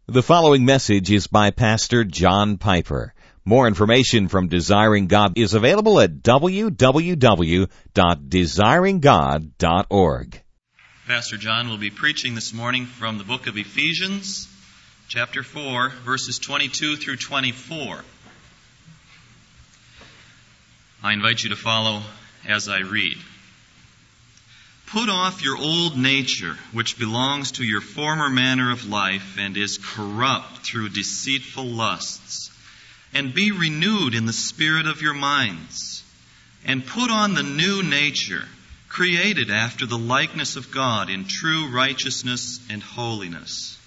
The following message is by Pastor John Piper. More information from Desiring God is available at www.desiringgod.org. Pastor John will be preaching this morning from the book of Ephesians, chapter 4, verses 22 through 24. I invite you to follow as I read. Put off your old nature, which belongs to your former manner of life and is corrupt through deceitful lusts, and be renewed in the spirit of your minds, and put on the new nature, created after the likeness of God in true righteousness and holiness.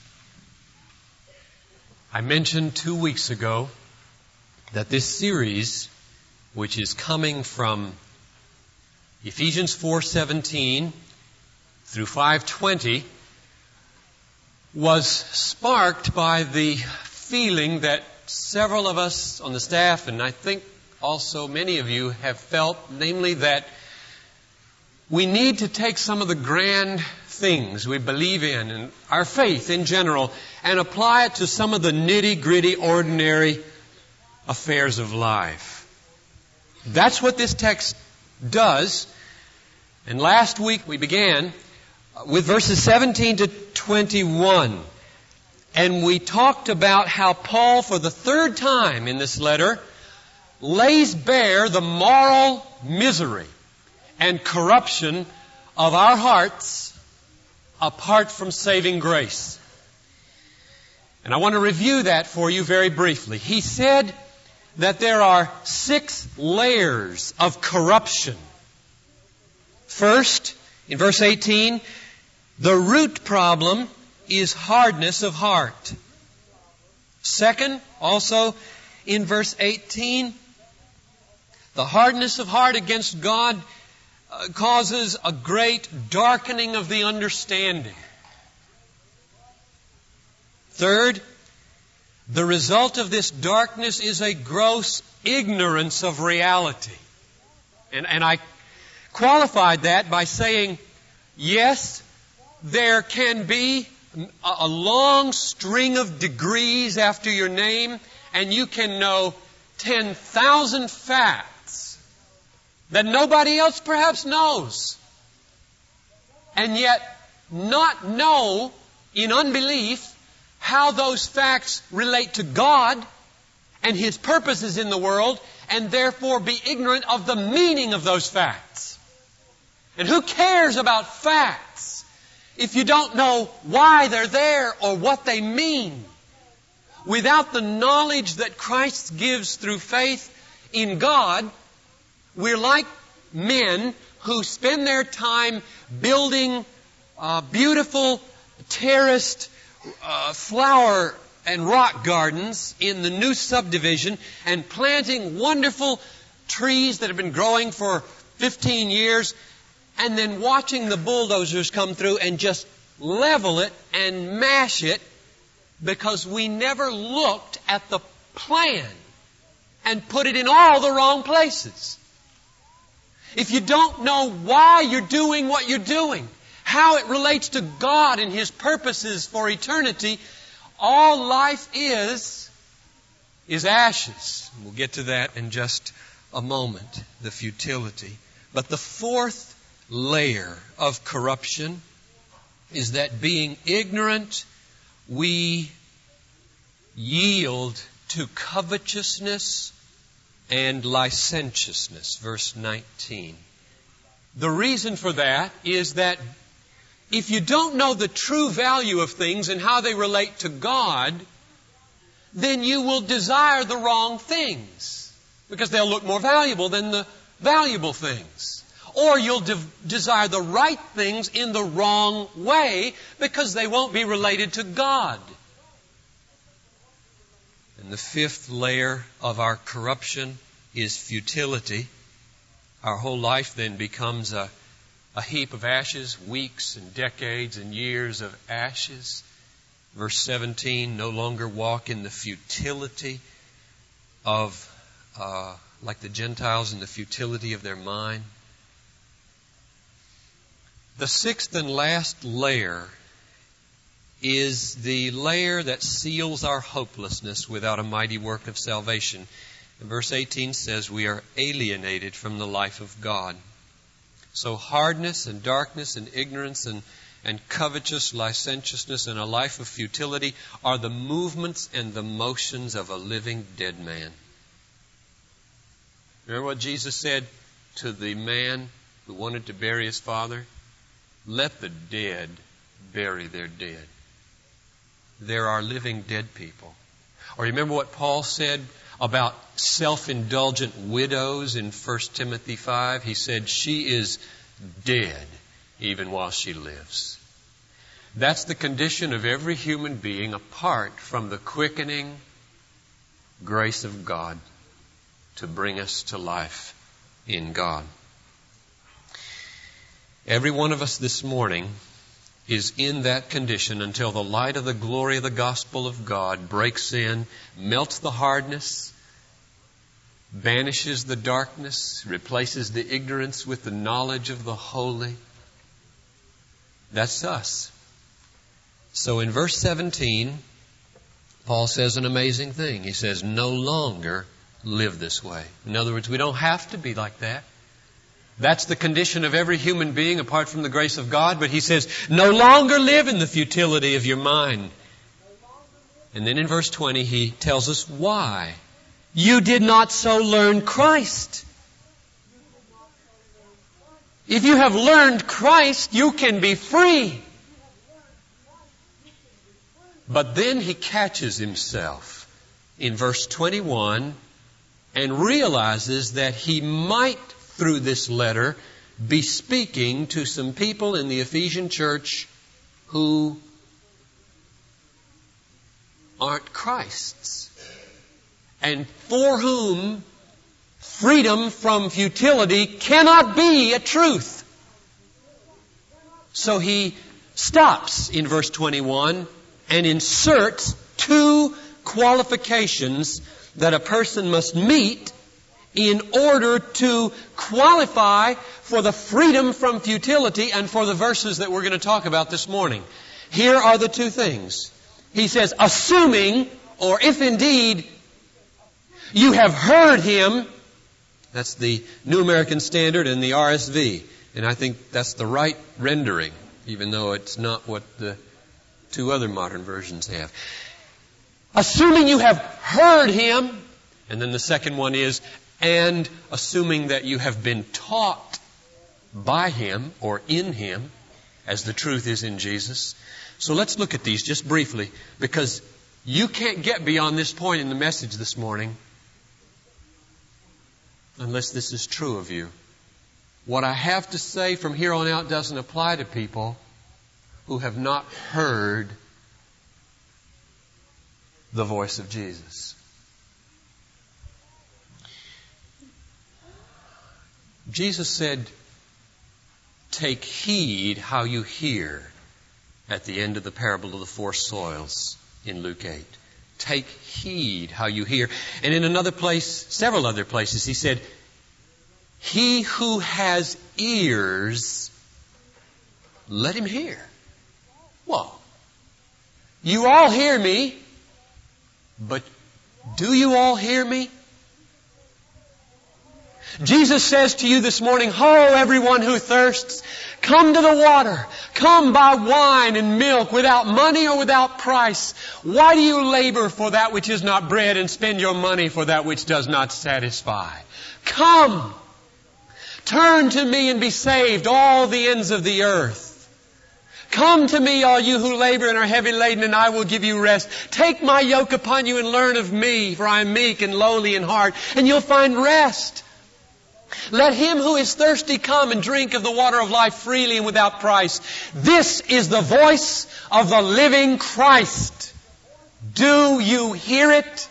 I mentioned 2 weeks ago that this series, which is coming from Ephesians 4:17 through 5:20, was sparked by the feeling that several of us on the staff, and I think also many of you, have felt, namely that we need to take some of the grand things we believe in and our faith in general and apply it to some of the nitty-gritty, ordinary affairs of life. That's what this text does. And last week we began with verses 17 to 21. And we talked about how Paul, for the third time in this letter, lays bare the moral misery and corruption of our hearts apart from saving grace. And I want to review that for you very briefly. He said that there are 6 layers of corruption. First, in verse 18, the root problem is hardness of heart. Second, also in verse 18, the hardness of heart against God causes a great darkening of the understanding. Third, the result of this darkness is a gross ignorance of reality. And I qualified that by saying, yes, there can be a long string of degrees after your name, and you can know 10,000 facts that nobody else perhaps knows, and yet not know in unbelief how those facts relate to God and His purposes in the world, and therefore be ignorant of the meaning of those facts. And who cares about facts if you don't know why they're there or what they mean? Without the knowledge that Christ gives through faith in God, we're like men who spend their time building beautiful terraced flower and rock gardens in the new subdivision and planting wonderful trees that have been growing for 15 years and then watching the bulldozers come through and just level it and mash it because we never looked at the plan and put it in all the wrong places. If you don't know why you're doing what you're doing, how it relates to God and His purposes for eternity, all life is ashes. We'll get to that in just a moment, the futility. But the fourth layer of corruption is that being ignorant, we yield to covetousness and licentiousness. Verse 19. The reason for that is that if you don't know the true value of things and how they relate to God, then you will desire the wrong things because they'll look more valuable than the valuable things. Or you'll desire the right things in the wrong way because they won't be related to God. And the fifth layer of our corruption is futility. Our whole life then becomes a heap of ashes, weeks and decades and years of ashes. Verse 17, no longer walk in the futility of, like the Gentiles, in the futility of their mind. The sixth and last layer is the layer that seals our hopelessness without a mighty work of salvation. And verse 18 says we are alienated from the life of God. So hardness and darkness and ignorance and covetous licentiousness and a life of futility are the movements and the motions of a living dead man. Remember what Jesus said to the man who wanted to bury his father? Let the dead bury their dead. There are living dead people. Or remember what Paul said about self-indulgent widows in 1 Timothy 5? He said, she is dead even while she lives. That's the condition of every human being apart from the quickening grace of God to bring us to life in God. Every one of us this morning is in that condition until the light of the glory of the gospel of God breaks in, melts the hardness, banishes the darkness, replaces the ignorance with the knowledge of the holy. That's us. So in verse 17, Paul says an amazing thing. He says, no longer live this way. In other words, we don't have to be like that. That's the condition of every human being apart from the grace of God. But he says, no longer live in the futility of your mind. And then in verse 20, he tells us why. You did not so learn Christ. If you have learned Christ, you can be free. But then he catches himself in verse 21 and realizes that he might, through this letter, be speaking to some people in the Ephesian church who aren't Christ's, and for whom freedom from futility cannot be a truth. So he stops in verse 21 and inserts two qualifications that a person must meet in order to qualify for the freedom from futility and for the verses that we're going to talk about this morning. Here are the two things. He says, assuming, or if indeed you have heard Him. That's the New American Standard and the RSV. And I think that's the right rendering, even though it's not what the two other modern versions have. Assuming you have heard Him. And then the second one is, and assuming that you have been taught by Him or in Him, as the truth is in Jesus. So let's look at these just briefly, because you can't get beyond this point in the message this morning unless this is true of you. What I have to say from here on out doesn't apply to people who have not heard the voice of Jesus. Jesus said, take heed how you hear at the end of the parable of the four soils in Luke 8. Take heed how you hear. And in another place, several other places, he said, he who has ears, let him hear. Well, you all hear me, but do you all hear me? Jesus says to you this morning, ho, everyone who thirsts, come to the water. Come buy wine and milk without money or without price. Why do you labor for that which is not bread and spend your money for that which does not satisfy? Come, turn to me and be saved, all the ends of the earth. Come to me, all you who labor and are heavy laden, and I will give you rest. Take my yoke upon you and learn of me, for I am meek and lowly in heart, and you'll find rest. Let him who is thirsty come and drink of the water of life freely and without price. This is the voice of the living Christ. Do you hear it?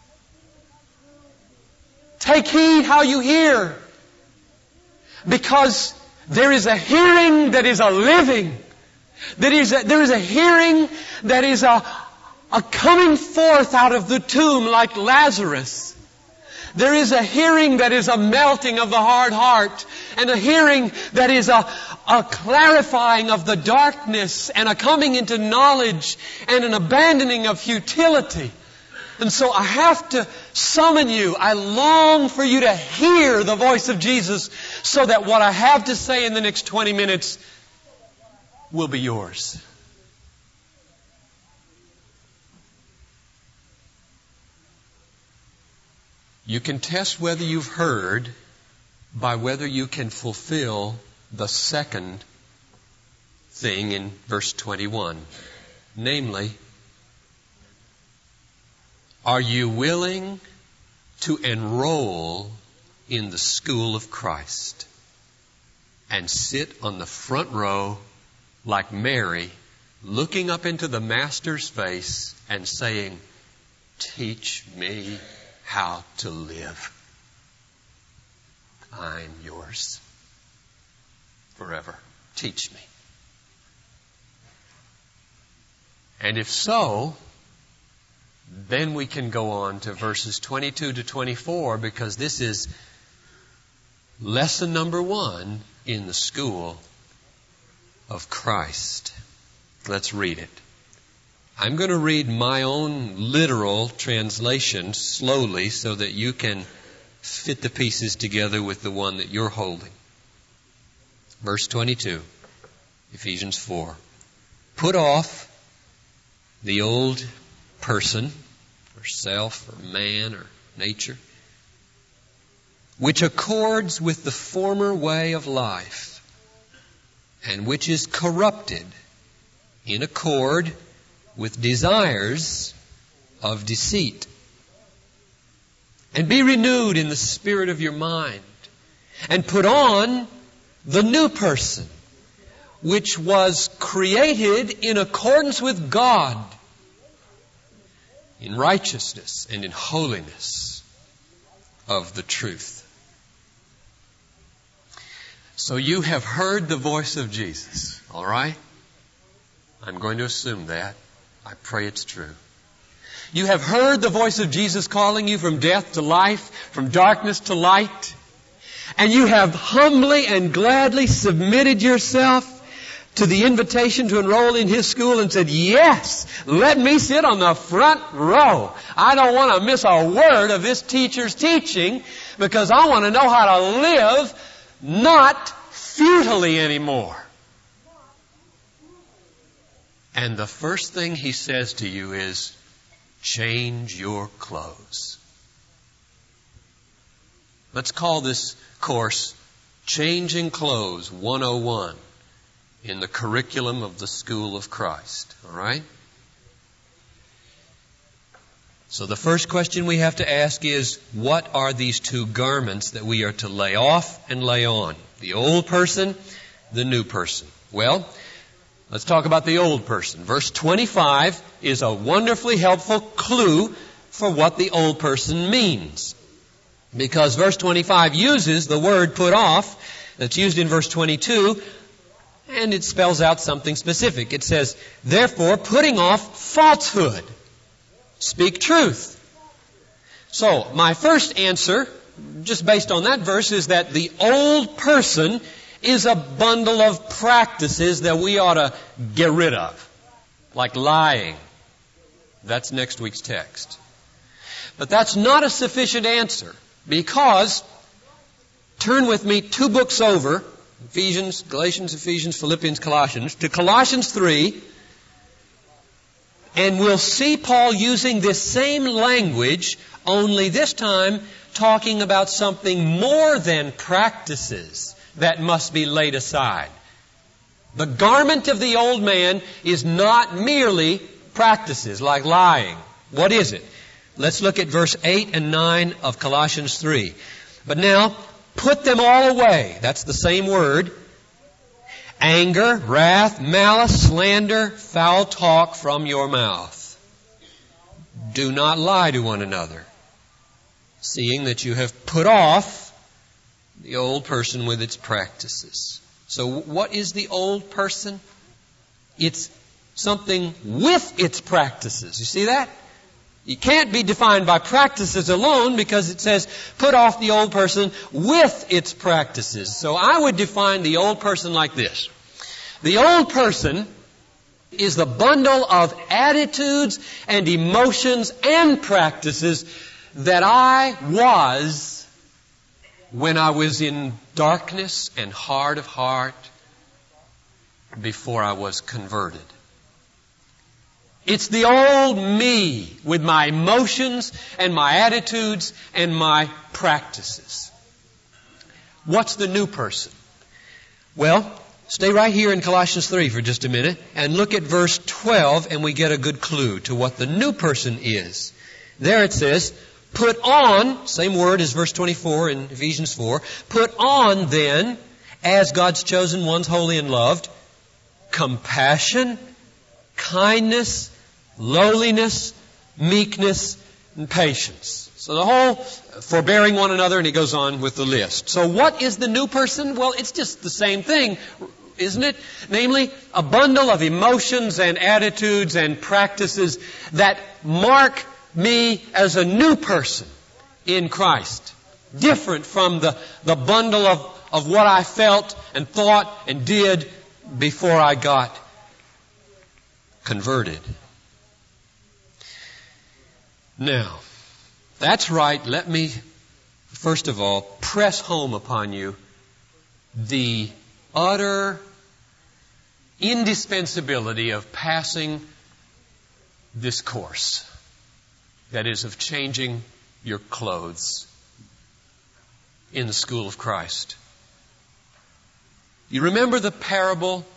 Take heed how you hear. Because there is a hearing that is a living. There is a hearing that is a coming forth out of the tomb like Lazarus. There is a hearing that is a melting of the hard heart, and a hearing that is a a clarifying of the darkness and a coming into knowledge and an abandoning of futility. And so I have to summon you. I long for you to hear the voice of Jesus so that what I have to say in the next 20 minutes will be yours. You can test whether you've heard by whether you can fulfill the second thing in verse 21. Namely, are you willing to enroll in the school of Christ and sit on the front row like Mary, looking up into the Master's face and saying, "Teach me how to live. I'm yours forever. Teach me." And if so, then we can go on to verses 22 to 24, because this is lesson number 1 in the school of Christ. Let's read it. I'm going to read my own literal translation slowly so that you can fit the pieces together with the one that you're holding. Verse 22, Ephesians 4. Put off the old person, or self, or man, or nature, which accords with the former way of life, and which is corrupted in accord with desires of deceit. And be renewed in the spirit of your mind, and put on the new person, which was created in accordance with God, in righteousness and in holiness of the truth. So you have heard the voice of Jesus, all right? I'm going to assume that. I pray it's true. You have heard the voice of Jesus calling you from death to life, from darkness to light. And you have humbly and gladly submitted yourself to the invitation to enroll in His school and said, "Yes, let me sit on the front row. I don't want to miss a word of this teacher's teaching because I want to know how to live not futilely anymore." And the first thing He says to you is, change your clothes. Let's call this course Changing Clothes 101 in the curriculum of the School of Christ. All right? So the first question we have to ask is, what are these two garments that we are to lay off and lay on? The old person, the new person. Well, let's talk about the old person. Verse 25 is a wonderfully helpful clue for what the old person means. Because verse 25 uses the word put off that's used in verse 22, and it spells out something specific. It says, therefore, putting off falsehood. Speak truth. So, my first answer, just based on that verse, is that the old person is a bundle of practices that we ought to get rid of. Like lying. That's next week's text. But that's not a sufficient answer, because, turn with me 2 books over, Ephesians, Galatians, Ephesians, Philippians, Colossians, to Colossians 3, and we'll see Paul using this same language, only this time talking about something more than practices that must be laid aside. The garment of the old man is not merely practices like lying. What is it? Let's look at verse 8 and 9 of Colossians 3. But now, put them all away. That's the same word. Anger, wrath, malice, slander, foul talk from your mouth. Do not lie to one another, seeing that you have put off the old person with its practices. So what is the old person? It's something with its practices. You see that? You can't be defined by practices alone because it says, put off the old person with its practices. So I would define the old person like this. The old person is the bundle of attitudes and emotions and practices that I was when I was in darkness and hard of heart before I was converted. It's the old me with my emotions and my attitudes and my practices. What's the new person? Well, stay right here in Colossians 3 for just a minute and look at verse 12 and we get a good clue to what the new person is. There it says, put on, same word as verse 24 in Ephesians 4, put on then, as God's chosen ones, holy and loved, compassion, kindness, lowliness, meekness, and patience. So the whole forbearing one another, and he goes on with the list. So what is the new person? Well, it's just the same thing, isn't it? Namely, a bundle of emotions and attitudes and practices that mark me as a new person in Christ. Different from the bundle of what I felt and thought and did before I got converted. Now, that's right. Let me, first of all, press home upon you the utter indispensability of passing this course. That is, of changing your clothes in the school of Christ. You remember the parable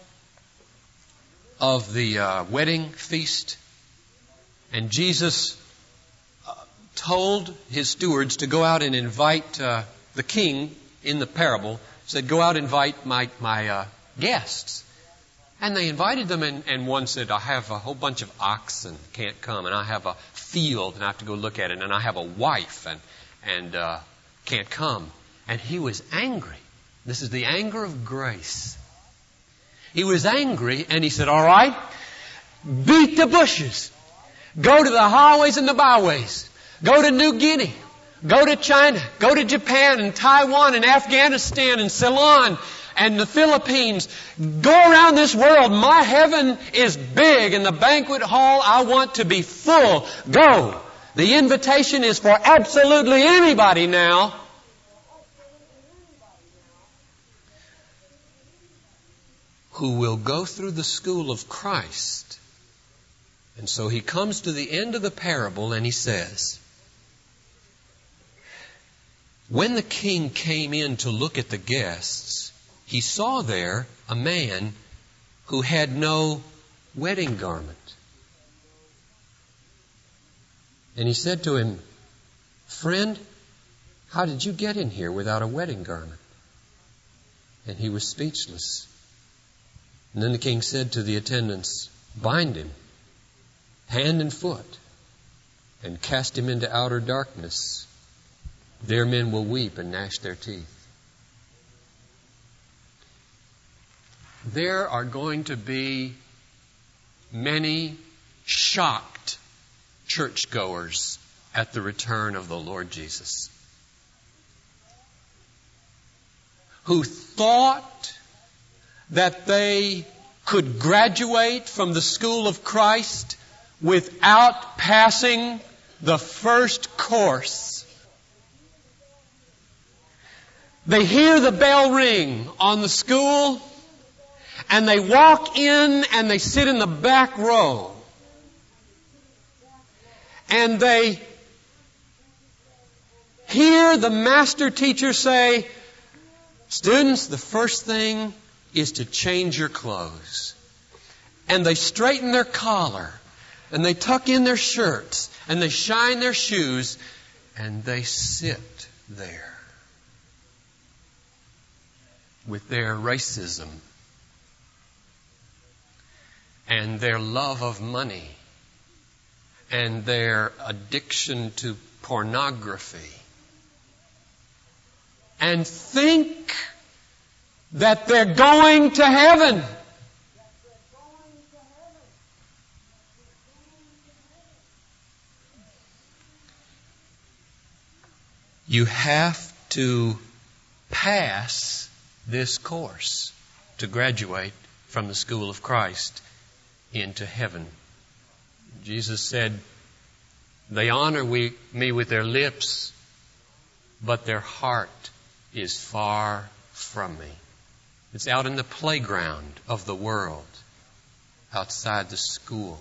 of the wedding feast? And Jesus told his stewards to go out and invite the king in the parable. Said, go out and invite my guests. And they invited them, and one said, I have a whole bunch of oxen, can't come. And I have a field, and I have to go look at it. And I have a wife, and can't come. And he was angry. This is the anger of grace. He was angry, and he said, all right, beat the bushes. Go to the highways and the byways. Go to New Guinea. Go to China. Go to Japan and Taiwan and Afghanistan and Ceylon and the Philippines. Go around this world. My heaven is big and the banquet hall I want to be full. Go. The invitation is for absolutely anybody now. Who will go through the school of Christ. And so he comes to the end of the parable and he says, when the king came in to look at the guests, he saw there a man who had no wedding garment. And he said to him, friend, how did you get in here without a wedding garment? And he was speechless. And then the king said to the attendants, bind him, hand and foot, and cast him into outer darkness. There men will weep and gnash their teeth. There are going to be many shocked churchgoers at the return of the Lord Jesus, who thought that they could graduate from the school of Christ without passing the first course. They hear the bell ring on the school, and they walk in and they sit in the back row. And they hear the master teacher say, students, the first thing is to change your clothes. And they straighten their collar, and they tuck in their shirts, and they shine their shoes, and they sit there with their racism and their love of money and their addiction to pornography, and think that they're going to heaven. You have to pass this course to graduate from the school of Christ into heaven. Jesus said, they honor me with their lips, but their heart is far from me. It's out in the playground of the world, outside the school.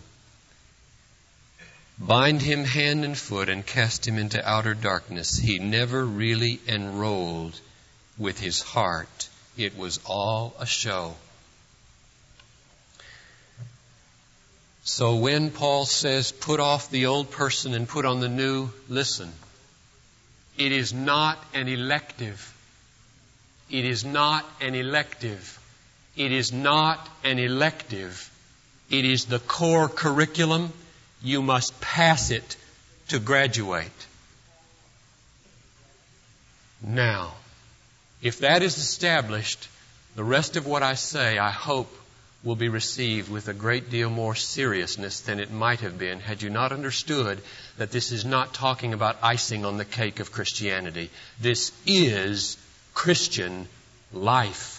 Bind him hand and foot and cast him into outer darkness. He never really enrolled with his heart. It was all a show. So when Paul says, put off the old person and put on the new, listen, it is not an elective. It is not an elective. It is not an elective. It is the core curriculum. You must pass it to graduate. Now, if that is established, the rest of what I say, I hope, will be received with a great deal more seriousness than it might have been had you not understood that this is not talking about icing on the cake of Christianity. This is Christian life.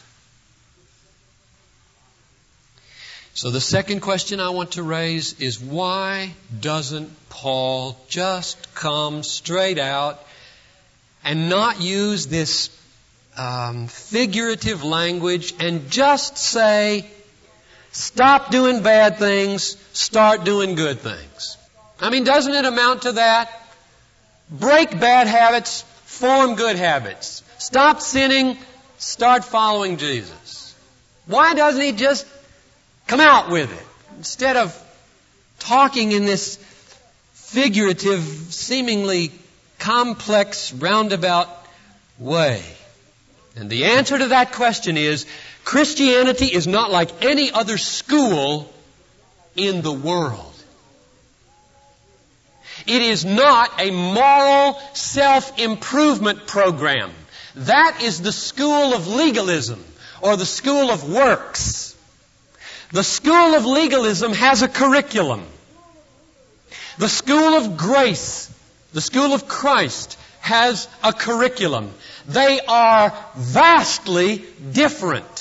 So the second question I want to raise is, why doesn't Paul just come straight out and not use this figurative language and just say, stop doing bad things, start doing good things? I mean, doesn't it amount to that? Break bad habits, form good habits. Stop sinning, start following Jesus. Why doesn't he just come out with it instead of talking in this figurative, seemingly complex, roundabout way? And the answer to that question is, Christianity is not like any other school in the world. It is not a moral self-improvement program. That is the school of legalism or the school of works. The school of legalism has a curriculum. The school of grace, the school of Christ, has a curriculum. They are vastly different.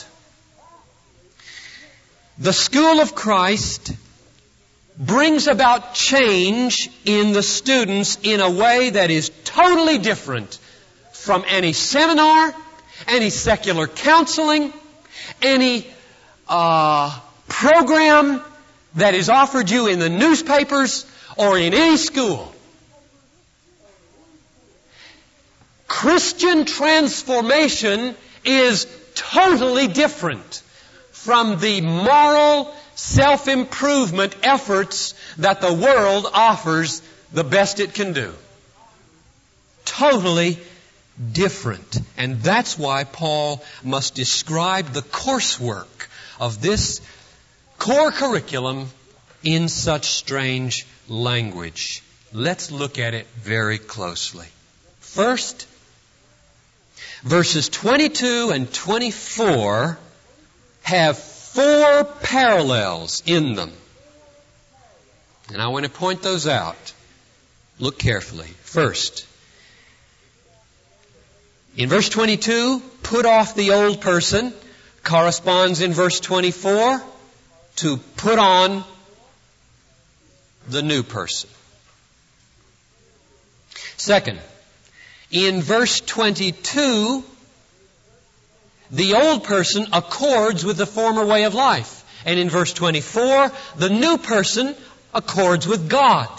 The school of Christ brings about change in the students in a way that is totally different from any seminar, any secular counseling, any program that is offered you in the newspapers or in any school. Christian transformation is totally different from the moral self-improvement efforts that the world offers the best it can do. Totally different. And that's why Paul must describe the coursework of this core curriculum in such strange language. Let's look at it very closely. First, verses 22 and 24 have 4 parallels in them. And I want to point those out. Look carefully. First, in verse 22, put off the old person, corresponds in verse 24 to put on the new person. Second, in verse 22, the old person accords with the former way of life. And in verse 24, the new person accords with God.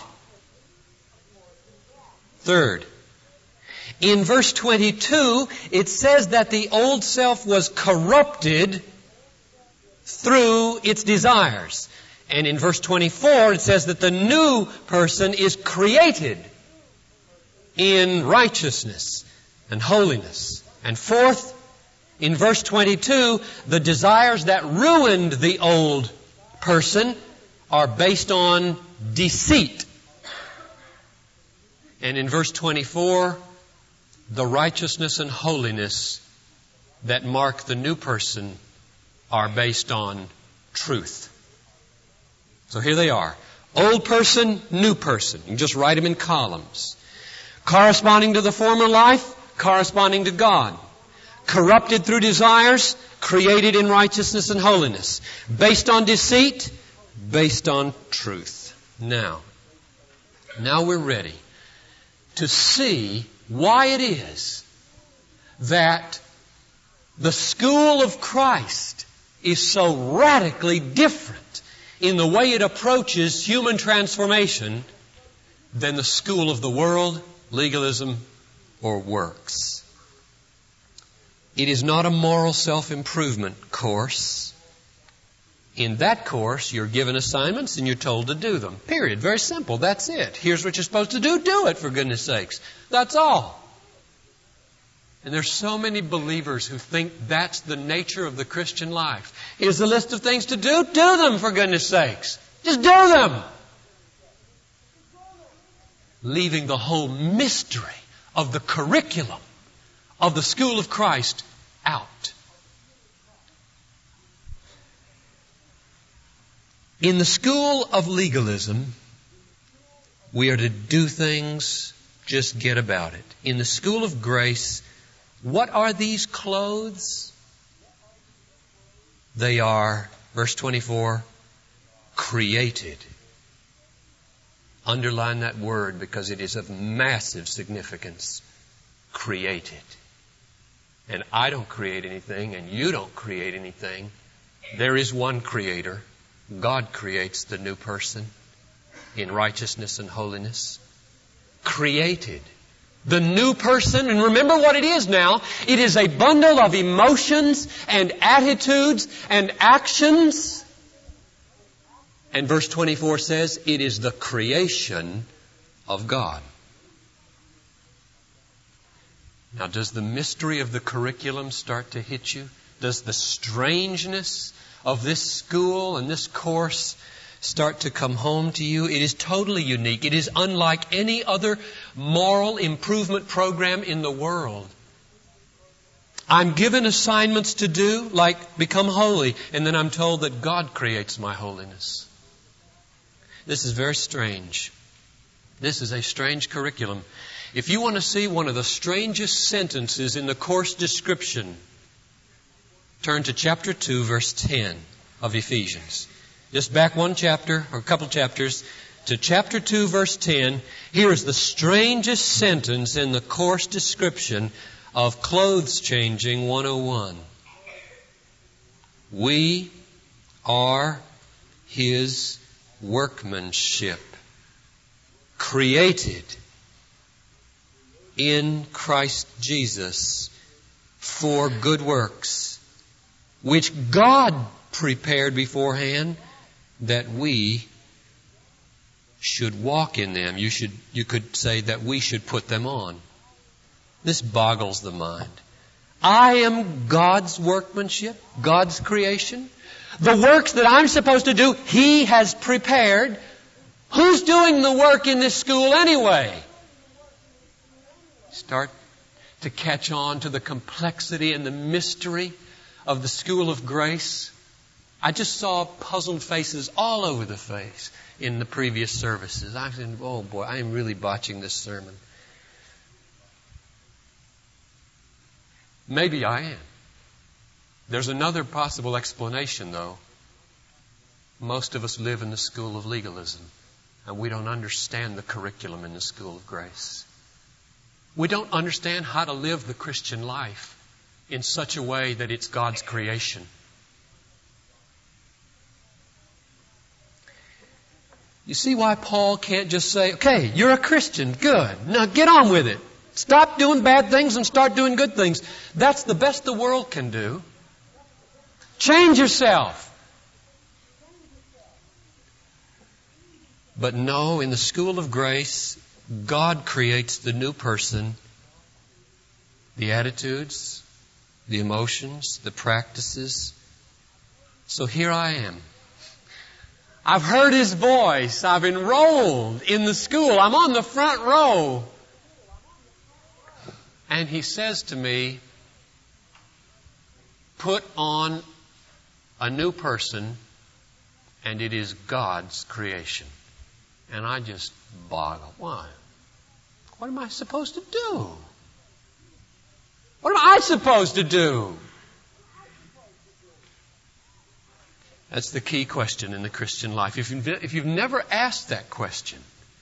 Third, in verse 22, it says that the old self was corrupted through its desires. And in verse 24, it says that the new person is created in righteousness and holiness. And fourth, in verse 22, the desires that ruined the old person are based on deceit. And in verse 24, the righteousness and holiness that mark the new person are based on truth. So here they are. Old person, new person. You can just write them in columns. Corresponding to the former life, corresponding to God. Corrupted through desires, created in righteousness and holiness. Based on deceit, based on truth. Now we're ready to see why it is that the school of Christ is so radically different in the way it approaches human transformation than the school of the world, legalism, or works. It is not a moral self-improvement course. In that course, you're given assignments and you're told to do them. Period. Very simple. That's it. Here's what you're supposed to do. Do it, for goodness sakes. That's all. And there's so many believers who think that's the nature of the Christian life. Here's a list of things to do. Do them, for goodness sakes. Just do them. Leaving the whole mystery of the curriculum of the school of Christ out. In the school of legalism, we are to do things, just get about it. In the school of grace, what are these clothes? They are, verse 24, created. Underline that word because it is of massive significance. Created. And I don't create anything, and you don't create anything. There is one Creator. God creates the new person in righteousness and holiness. Created. The new person, and remember what it is now. It is a bundle of emotions and attitudes and actions. And verse 24 says, it is the creation of God. Now, does the mystery of the curriculum start to hit you? Does the strangeness of this school and this course start to come home to you? It is totally unique. It is unlike any other moral improvement program in the world. I'm given assignments to do, like become holy, and then I'm told that God creates my holiness. This is very strange. This is a strange curriculum. If you want to see one of the strangest sentences in the course description, turn to chapter 2, verse 10 of Ephesians. Just back one chapter, or a couple chapters, to chapter 2, verse 10. Here is the strangest sentence in the course description of Clothes Changing 101. We are His workmanship, created in Christ Jesus for good works, which God prepared beforehand that we should walk in them. You could say that we should put them on. This boggles the mind. I am God's workmanship, God's creation. The works that I'm supposed to do, He has prepared. Who's doing the work in this school anyway? Start to catch on to the complexity and the mystery of the school of grace. I just saw puzzled faces all over the face in the previous services. I said, oh boy, I am really botching this sermon. Maybe I am. There's another possible explanation, though. Most of us live in the school of legalism, and we don't understand the curriculum in the school of grace. We don't understand how to live the Christian life in such a way that it's God's creation. You see why Paul can't just say, okay, you're a Christian, good, now get on with it. Stop doing bad things and start doing good things. That's the best the world can do. Change yourself. But no, in the school of grace, God creates the new person, the attitudes, the emotions, the practices. So here I am. I've heard His voice. I've enrolled in the school. I'm on the front row. And He says to me, put on a new person, and it is God's creation. And I just boggle. Why? What am I supposed to do? What am I supposed to do? That's the key question in the Christian life. If you've never asked that question,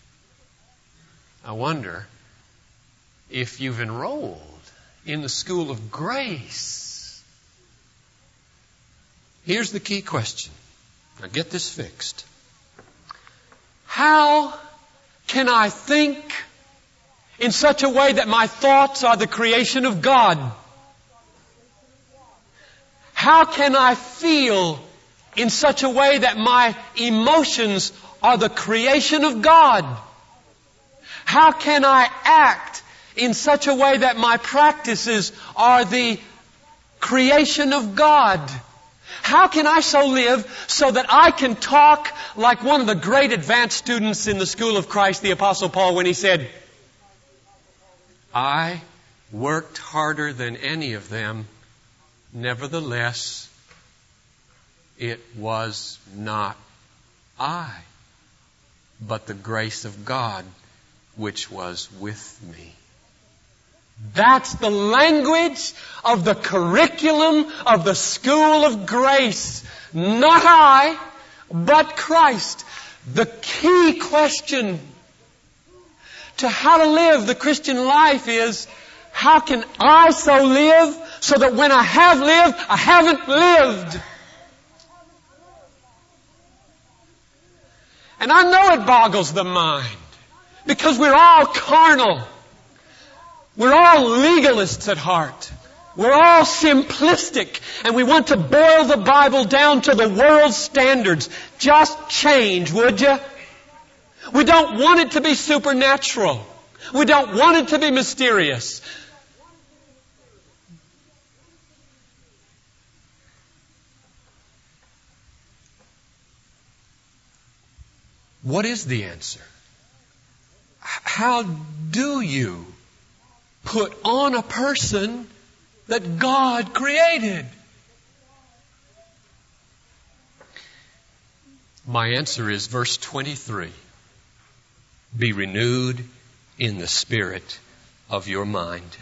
I wonder if you've enrolled in the school of grace. Here's the key question. Now get this fixed. How can I think in such a way that my thoughts are the creation of God? How can I feel in such a way that my emotions are the creation of God? How can I act in such a way that my practices are the creation of God? How can I so live so that I can talk like one of the great advanced students in the school of Christ, the Apostle Paul, when he said, I worked harder than any of them, nevertheless, it was not I, but the grace of God which was with me. That's the language of the curriculum of the school of grace. Not I, but Christ. The key question to how to live the Christian life is, how can I so live so that when I have lived, I haven't lived? And I know it boggles the mind, because we're all carnal. We're all legalists at heart. We're all simplistic, and we want to boil the Bible down to the world's standards. Just change, would you? We don't want it to be supernatural. We don't want it to be mysterious. What is the answer? How do you put on a person that God created? My answer is verse 23. Be renewed in the spirit of your mind.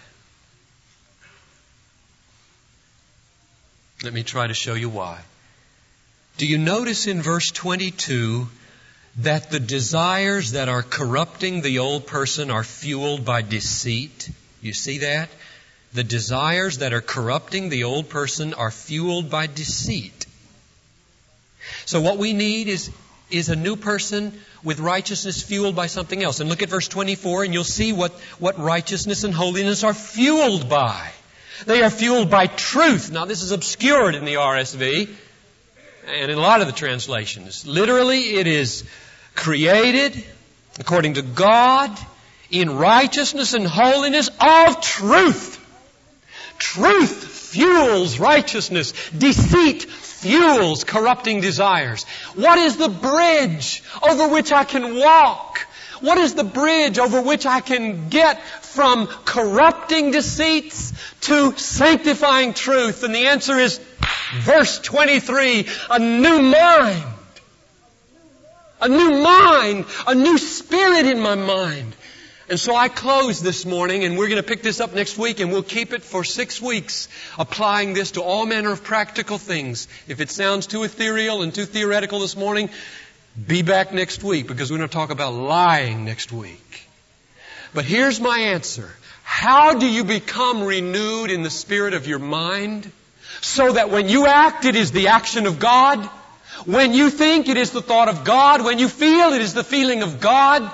Let me try to show you why. Do you notice in verse 22 that the desires that are corrupting the old person are fueled by deceit? You see that? The desires that are corrupting the old person are fueled by deceit. So what we need is a new person with righteousness fueled by something else. And look at verse 24 and you'll see what righteousness and holiness are fueled by. They are fueled by truth. Now this is obscured in the RSV and in a lot of the translations. Literally, it is created according to God in righteousness and holiness of truth. Truth fuels righteousness. Deceit fuels corrupting desires. What is the bridge over which I can walk? What is the bridge over which I can get from corrupting deceits to sanctifying truth? And the answer is verse 23, a new mind. A new mind, a new spirit in my mind. And so I close this morning, and we're going to pick this up next week, and we'll keep it for 6 weeks, applying this to all manner of practical things. If it sounds too ethereal and too theoretical this morning, be back next week, because we're going to talk about lying next week. But here's my answer. How do you become renewed in the spirit of your mind so that when you act, it is the action of God? When you think, it is the thought of God. When you feel, it is the feeling of God.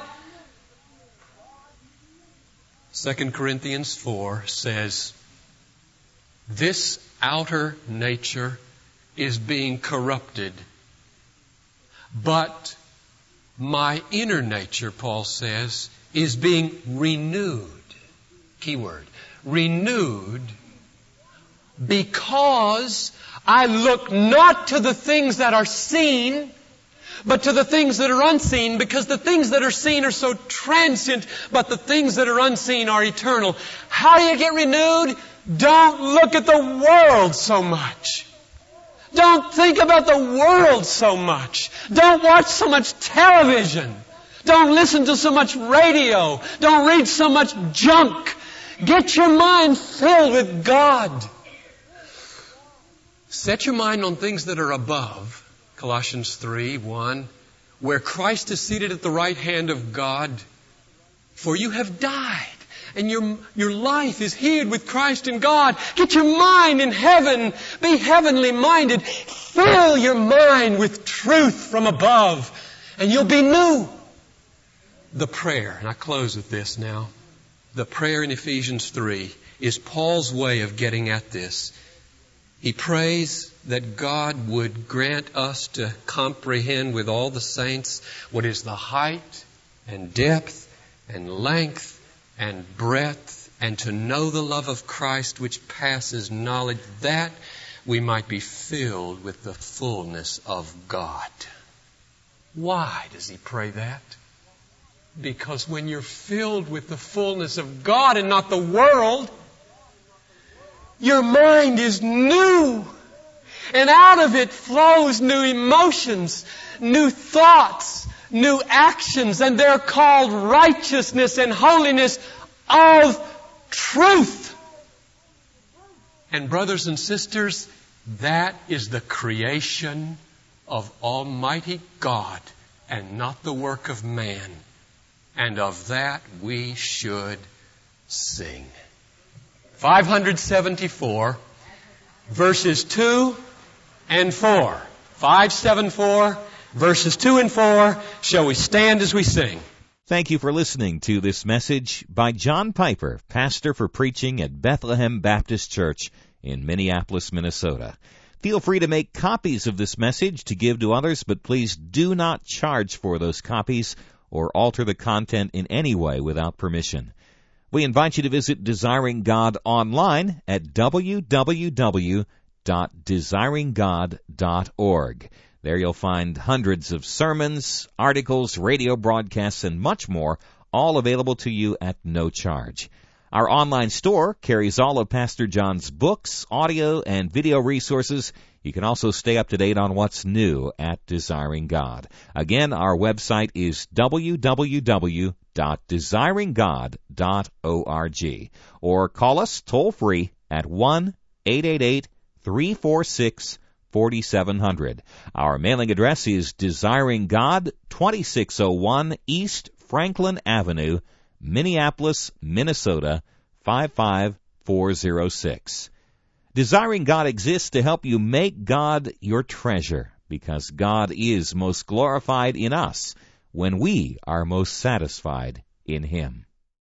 2 Corinthians 4 says, this outer nature is being corrupted, but my inner nature, Paul says, is being renewed. Keyword. Renewed because I look not to the things that are seen, but to the things that are unseen, because the things that are seen are so transient, but the things that are unseen are eternal. How do you get renewed? Don't look at the world so much. Don't think about the world so much. Don't watch so much television. Don't listen to so much radio. Don't read so much junk. Get your mind filled with God. Set your mind on things that are above. Colossians 3:1, where Christ is seated at the right hand of God. For you have died, and your life is hid with Christ in God. Get your mind in heaven. Be heavenly minded. Fill your mind with truth from above, and you'll be new. The prayer, and I close with this now. The prayer in Ephesians 3 is Paul's way of getting at this. He prays that God would grant us to comprehend with all the saints what is the height and depth and length and breadth, and to know the love of Christ which passes knowledge, that we might be filled with the fullness of God. Why does he pray that? Because when you're filled with the fullness of God and not the world, your mind is new. And out of it flows new emotions, new thoughts, new actions. And they're called righteousness and holiness of truth. And brothers and sisters, that is the creation of Almighty God and not the work of man. And of that we should sing. 574, verses 2 and 4. 574, verses 2 and 4. Shall we stand as we sing? Thank you for listening to this message by John Piper, pastor for preaching at Bethlehem Baptist Church in Minneapolis, Minnesota. Feel free to make copies of this message to give to others, but please do not charge for those copies or alter the content in any way without permission. We invite you to visit Desiring God online at www.desiringgod.org. There you'll find hundreds of sermons, articles, radio broadcasts, and much more, all available to you at no charge. Our online store carries all of Pastor John's books, audio, and video resources. You can also stay up to date on what's new at Desiring God. Again, our website is www.desiringgod.org. Or call us toll-free at 1-888-346-4700. Our mailing address is Desiring God, 2601 East Franklin Avenue, Minneapolis, Minnesota, 55406. Desiring God exists to help you make God your treasure, because God is most glorified in us when we are most satisfied in Him.